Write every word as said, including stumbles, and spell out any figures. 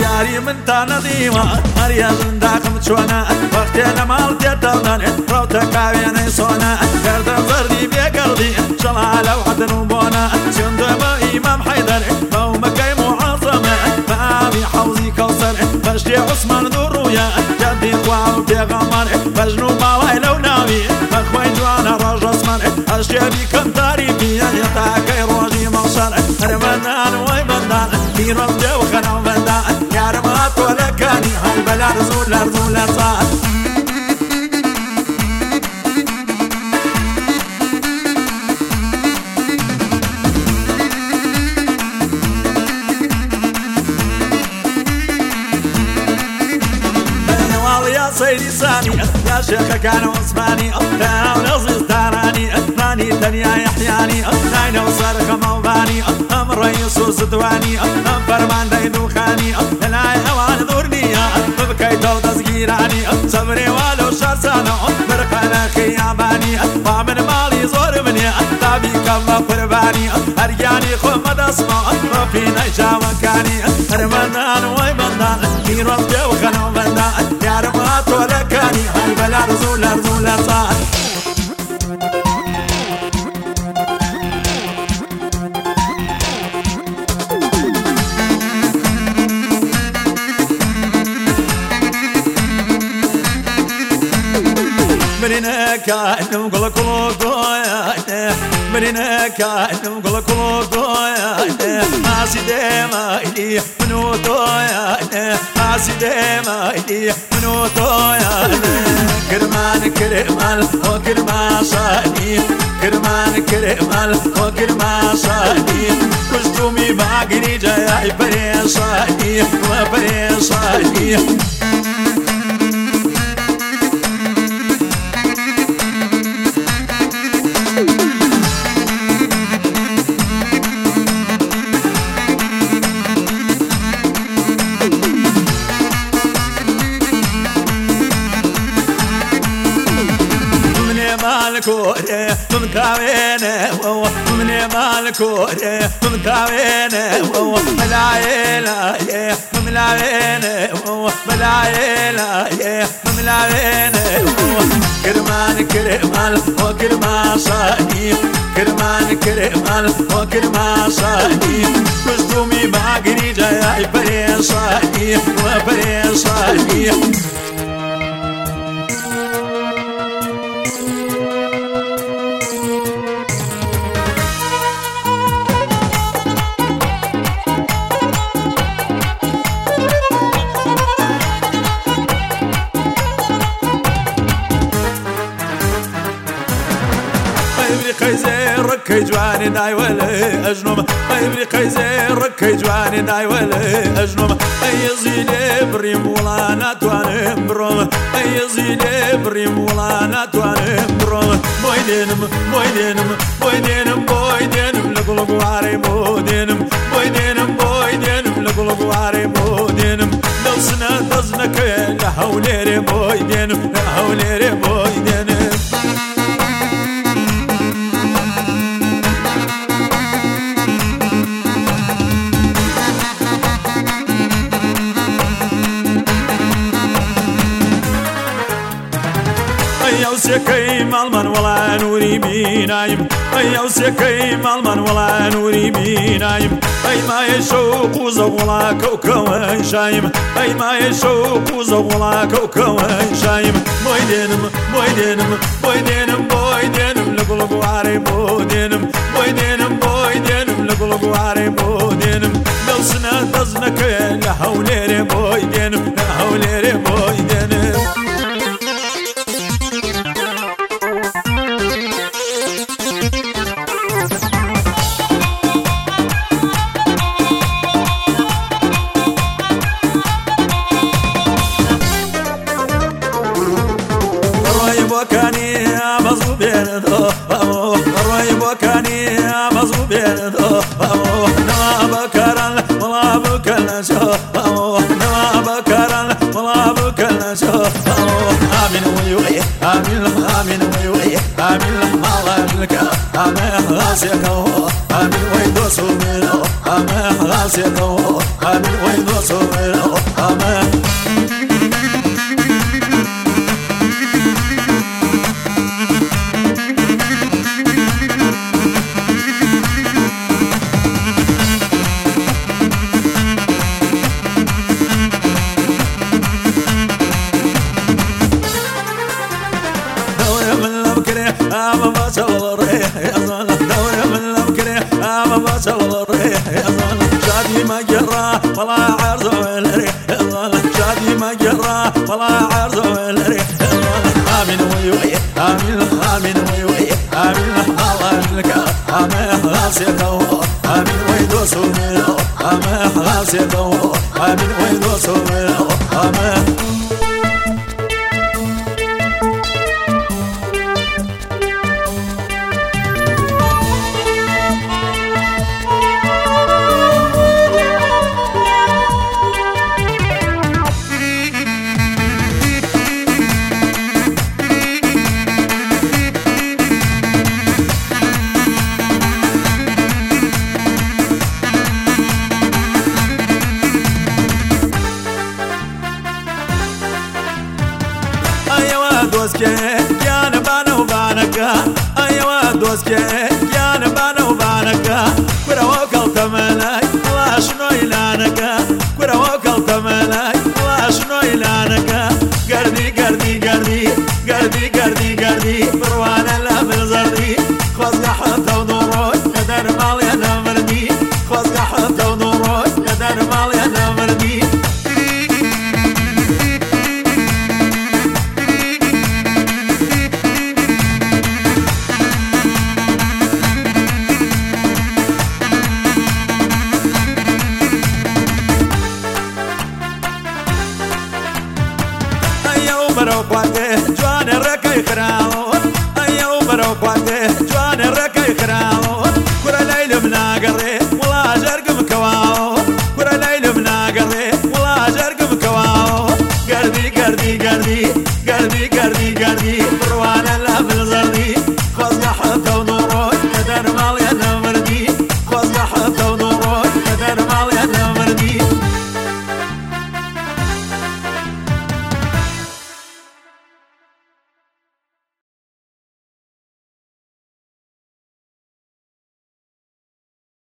ياري من تانا ديما مريض من داخل شونا وقتي لما تيتونا روتك عيني صونا قرد زردي بقلبي شلع لو حد نبونا سندب إمام حيدر مومكي معظمة فامي حوزي كوثر فشتي عثمان ذرويا جدي قواه بيغمر فجنو ماوي لو ناوي فخوين جوانا رج عثمان أشتي بكم تاريخي يتاكي روجي مغشر رمضان ويبندان في رمضي وخنا وبندان يا رمات ولا كاني هاي بلا رزول رزول صار يا سيدي سامي يا شيخ كان عثماني انا ونصيص تاراني ثاني دنيا يحياني ناين وصار كموباني ام رئيس وسدواني ام فرمان ديدو خاني لا هوان ذورني ببكي تو تسجيراني صبري ولو شرسانو برقنا خياباني ومن مالي زور مني تابي كما قرباني ارجاني خمد اسمع في نجا مكاني رمضان ويبندان في رمضي وخنا وبندان يا رمات ولا كاني هاي بلا رزول رزول صار مرينا كأنه قل كلوكويا مرينا كأنه قل كلوكويا ناسي ديما إلي منو تويا ناسي ديما إلي منو تويا كرمان كرمال وكرما صاني كرمان كرمال وكرما صاني كشتومي باقري جاي بريصاني وبريصاني مالكوري ممتاوينه ومن مالكوري ممتاوينه ملايلا يا ملاينه ملايلا يا ملاينه كرمان كرمال وكرما صاني كرمان كرمال وكرما صاني كستومي باقري جاي بريصاني وبريصاني قيزير ركي جواني داي ولا أجنوم أيبري قيزير ركي جواني داي ولا أجنوم أي زيلي بريم ولا ناتواني بروم أي زيلي بريم ولا ناتواني بروم بويدينم بويدينم بويدينم بويدينم لقلق واري بودينم بويدينم بويدينم لقلق واري بودينم لو سنة دزنك لا حوليري بويدينم لا حوليري بويدينم يوسكي مالمن ولا نوري بينايم يوسكي مالمن ولا نوري بينايم أي ما يشوق زولا كوكو شايم أي ما يشوق زولا كوكو شايم بويدينم بويدينم بويدينم بويدينم لقلق واري بودينم بويدينم بويدينم لقلق واري بودينم لو سنة دزنك لا حوليري بويدينم لا حوليري بويدينم وكاني مصوبين ذو الرهيب وكاني مصوبين ذو نما بكرا ولا بكرا شو نما بكرا ولا بكرا شو آمين ويوي آمين آمين ويوي آمين ما لك آمين راسك آمين ويدوس منه آمين راسك آمين ويدوس دوسو أمان أما ما شغل الريح يا ظلم دوري من المكريح أما ما شغل الريح يا ظلم شادي ما جراه ولا عرض والريح يا ظلم شادي ما جراه ولا عرض والريح يا ظلم آمين وي وي آمين آمين وي وي آمين الله لك آمين خلاص يا كو آمين ويدوس آمين خلاص يا كو آمين ويدوس آمين دوسكي يا نبانا وبانكا أيوا دوسكي يا نبانا وبانكا كورا وكل تمناي الله شنو إلانكا كورا وكل تمناي الله شنو إلانكا قردي قردي قردي قردي قردي قردي بروانا لا من زردي خوزق حتى ونوروي قدر مالي أنا مردي خوزق حتى ونوروي قدر مالي أنا مردي برو قواته جوان ركاي خراون ايو برو قواته جوان ركاي خراون كره ليل مناقري ولا جرقم كواو كره ليل مناقري ولا جرقم كواو قردي قردي قردي قردي قردي